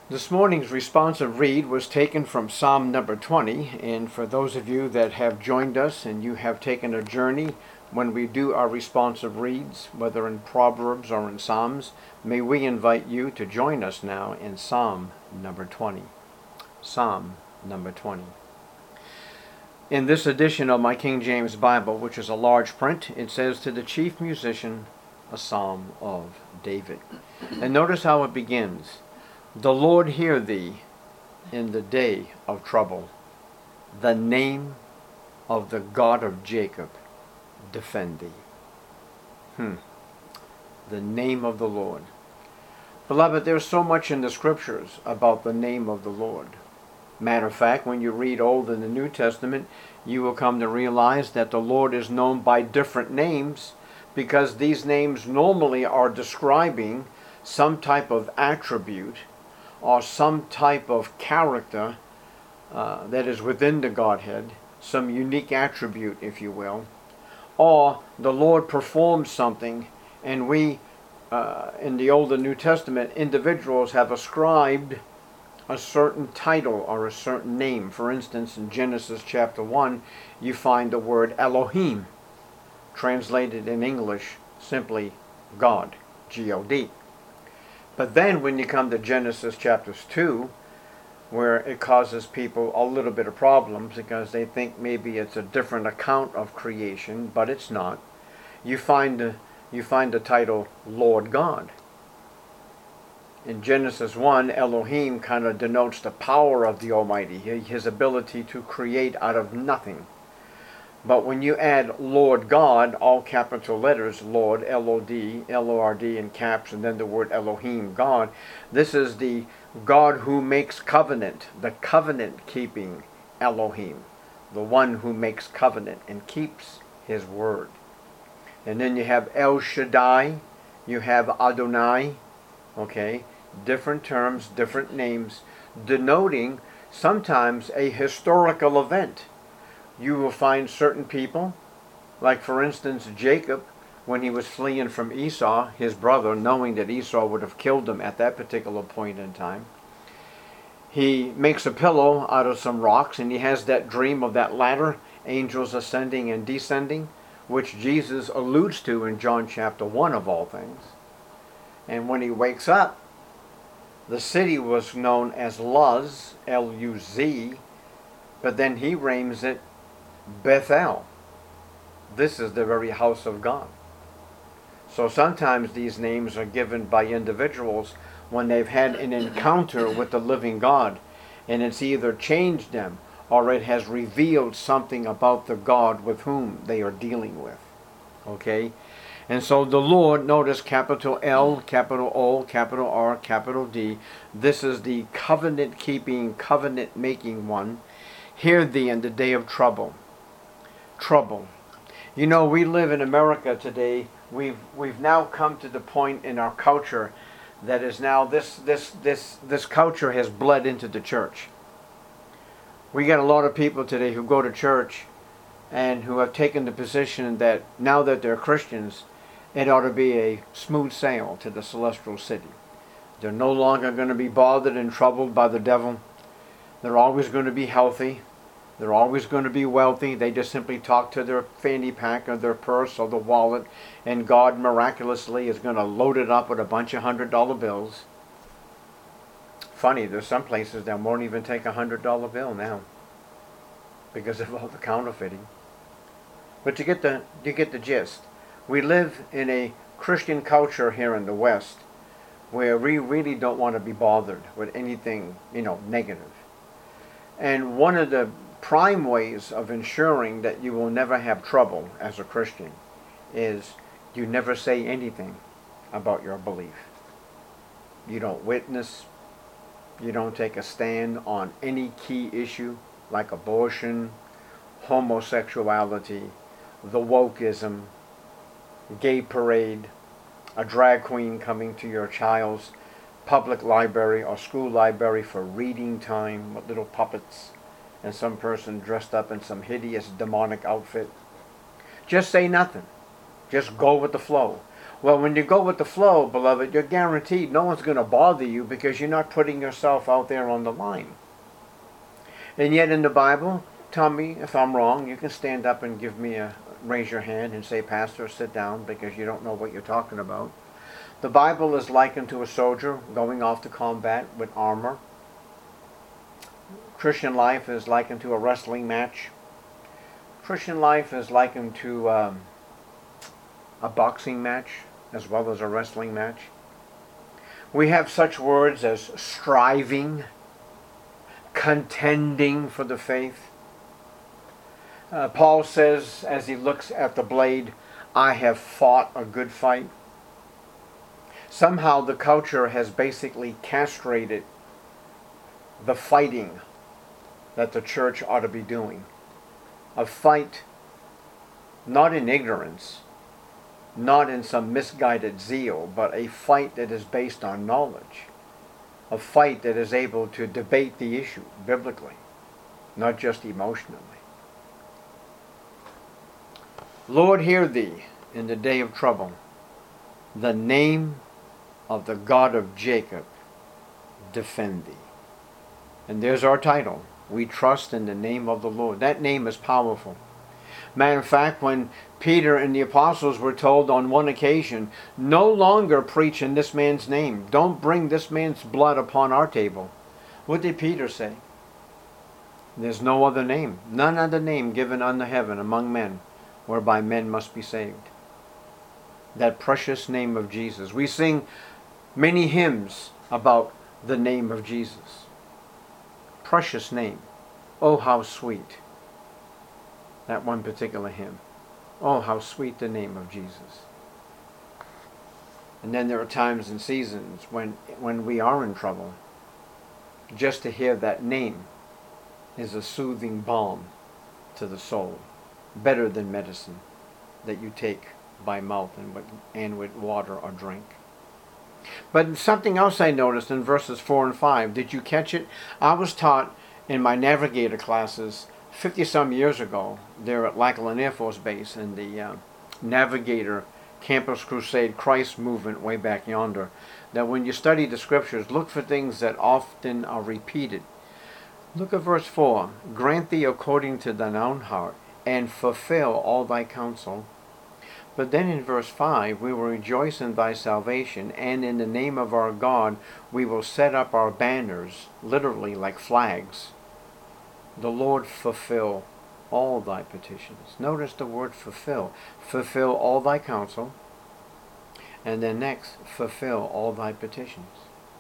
This morning's responsive read was taken from Psalm number 20, and for those of you that have joined us and you have taken a journey when we do our responsive reads, whether in Proverbs or in Psalms, may we invite you to join us now in Psalm number 20. Psalm number 20. In this edition of my King James Bible, which is a large print, it says, "To the chief musician, a psalm of David." And notice how it begins. "The Lord hear thee in the day of trouble. The name of the God of Jacob defend thee." The name of the Lord. Beloved, there's so much in the scriptures about the name of the Lord. Matter of fact, when you read Old and the New Testament, you will come to realize that the Lord is known by different names because these names normally are describing some type of attribute or some type of character that is within the Godhead, some unique attribute, if you will, or the Lord performs something, and we, in the Old and New Testament, individuals have ascribed a certain title or a certain name. For instance, in Genesis chapter 1, you find the word Elohim, translated in English simply God, G-O-D. But then when you come to Genesis chapters 2, where it causes people a little bit of problems because they think maybe it's a different account of creation, but it's not. You find the title Lord God. In Genesis 1, Elohim kind of denotes the power of the Almighty, his ability to create out of nothing. But when you add Lord God, all capital letters, Lord, L-O-D, L-O-R-D in caps, and then the word Elohim, God, this is the God who makes covenant, the covenant-keeping Elohim, the one who makes covenant and keeps his word. And then you have El Shaddai, you have Adonai, okay, different terms, different names, denoting sometimes a historical event. You will find certain people, like for instance Jacob, when he was fleeing from Esau, his brother, knowing that Esau would have killed him at that particular point in time. He makes a pillow out of some rocks, and he has that dream of that ladder, angels ascending and descending, which Jesus alludes to in John chapter 1 of all things. And when he wakes up, the city was known as Luz, L-U-Z, but then he names it Bethel. This is the very house of God. So sometimes these names are given by individuals when they've had an encounter with the living God, and it's either changed them or it has revealed something about the God with whom they are dealing with. Okay? And so the Lord, notice capital L, capital O, capital R, capital D. This is the covenant-keeping, covenant-making one. Hear thee in the day of trouble. Trouble. You know, we live in America today. We've now come to the point in our culture that is now this culture has bled into the church. We got a lot of people today who go to church and who have taken the position that now that they're Christians, it ought to be a smooth sail to the celestial city. They're no longer going to be bothered and troubled by the devil. They're always going to be healthy. They're always going to be wealthy. They just simply talk to their fanny pack or their purse or the wallet, and God miraculously is going to load it up with a bunch of $100 bills. Funny, there's some places that won't even take a $100 bill now because of all the counterfeiting. But you get the gist. We live in a Christian culture here in the West where we really don't want to be bothered with anything, negative. And one of the prime ways of ensuring that you will never have trouble as a Christian is you never say anything about your belief. You don't witness. You don't take a stand on any key issue like abortion, homosexuality, the wokeism, gay parade, a drag queen coming to your child's public library or school library for reading time with little puppets and some person dressed up in some hideous demonic outfit. Just say nothing. Just go with the flow. Well, when you go with the flow, beloved, you're guaranteed no one's going to bother you because you're not putting yourself out there on the line. And yet in the Bible, tell me if I'm wrong, you can stand up and raise your hand and say, Pastor, sit down, because you don't know what you're talking about. The Bible is likened to a soldier going off to combat with armor. Christian life is likened to a wrestling match. Christian life is likened to a boxing match as well as a wrestling match. We have such words as striving, contending for the faith. Paul says, as he looks at the blade, I have fought a good fight. Somehow the culture has basically castrated the fighting that the church ought to be doing. A fight not in ignorance, not in some misguided zeal, but a fight that is based on knowledge. A fight that is able to debate the issue biblically, not just emotionally. Lord, hear thee in the day of trouble. The name of the God of Jacob defend thee. And there's our title. We trust in the name of the Lord. That name is powerful. Matter of fact, when Peter and the apostles were told on one occasion, no longer preach in this man's name. Don't bring this man's blood upon our table. What did Peter say? There's no other name, none other name given under heaven among men, whereby men must be saved. That precious name of Jesus. We sing many hymns about the name of Jesus. Precious name. Oh, how sweet. That one particular hymn. Oh, how sweet the name of Jesus. And then there are times and seasons when we are in trouble. Just to hear that name is a soothing balm to the soul. Better than medicine that you take by mouth and with water or drink. But something else I noticed in verses 4 and 5. Did you catch it? I was taught in my navigator classes 50-some years ago there at Lackland Air Force Base in the Navigator Campus Crusade Christ movement way back yonder, that when you study the scriptures, look for things that often are repeated. Look at verse 4. Grant thee according to thine own heart, and fulfill all thy counsel. But then in verse 5, we will rejoice in thy salvation, and in the name of our God we will set up our banners, literally like flags. The Lord fulfill all thy petitions. Notice the word fulfill. Fulfill all thy counsel. And then next, fulfill all thy petitions.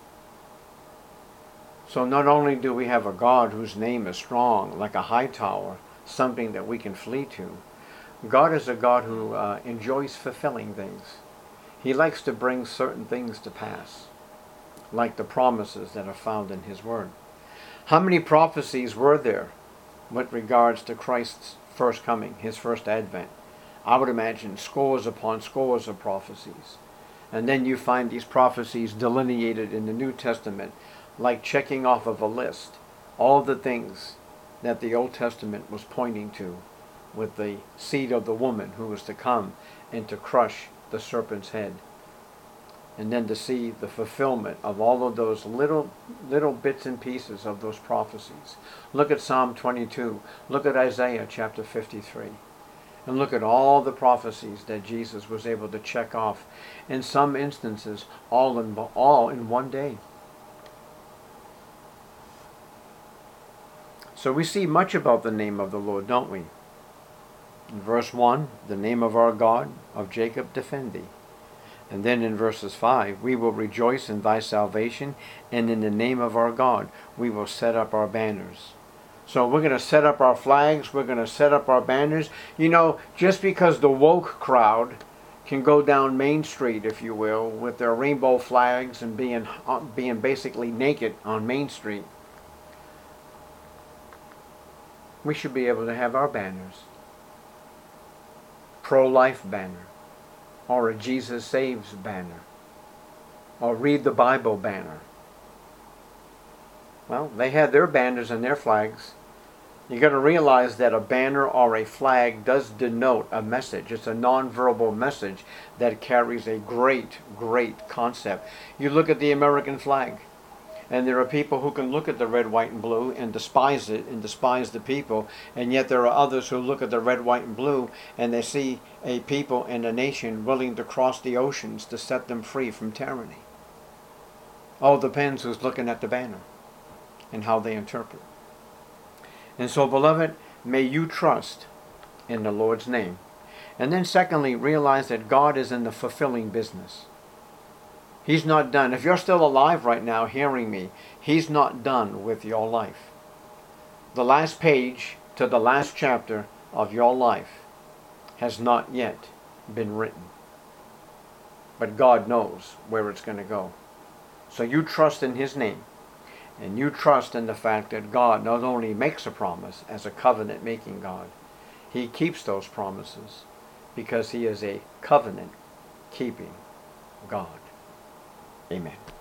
So not only do we have a God whose name is strong, like a high tower, something that we can flee to, God is a God who enjoys fulfilling things. He likes to bring certain things to pass, like the promises that are found in His Word. How many prophecies were there with regards to Christ's first coming, His first advent? I would imagine scores upon scores of prophecies. And then you find these prophecies delineated in the New Testament, like checking off of a list all the things that the Old Testament was pointing to, with the seed of the woman who was to come and to crush the serpent's head. And then to see the fulfillment of all of those little bits and pieces of those prophecies. Look at Psalm 22. Look at Isaiah chapter 53. And look at all the prophecies that Jesus was able to check off. In some instances, all in one day. So we see much about the name of the Lord, don't we? In verse 1, the name of our God, of Jacob, defend thee. And then in verses 5, we will rejoice in thy salvation, and in the name of our God, we will set up our banners. So we're going to set up our flags, we're going to set up our banners. You know, just because the woke crowd can go down Main Street, if you will, with their rainbow flags and being basically naked on Main Street, we should be able to have our banners. Pro-life banner, or a Jesus Saves banner, or Read the Bible banner. Well, they had their banners and their flags, You got to realize that a banner or a flag does denote a message. It's a nonverbal message that carries a great, great concept. You look at the American flag, and there are people who can look at the red, white, and blue and despise it and despise the people, and yet there are others who look at the red, white, and blue and they see a people and a nation willing to cross the oceans to set them free from tyranny. All depends who's looking at the banner and how they interpret. And so, beloved, may you trust in the Lord's name. And then secondly, realize that God is in the fulfilling business. He's not done. If you're still alive right now hearing me, He's not done with your life. The last page to the last chapter of your life has not yet been written. But God knows where it's going to go. So you trust in His name. And you trust in the fact that God not only makes a promise as a covenant-making God, He keeps those promises because He is a covenant-keeping God. Amen.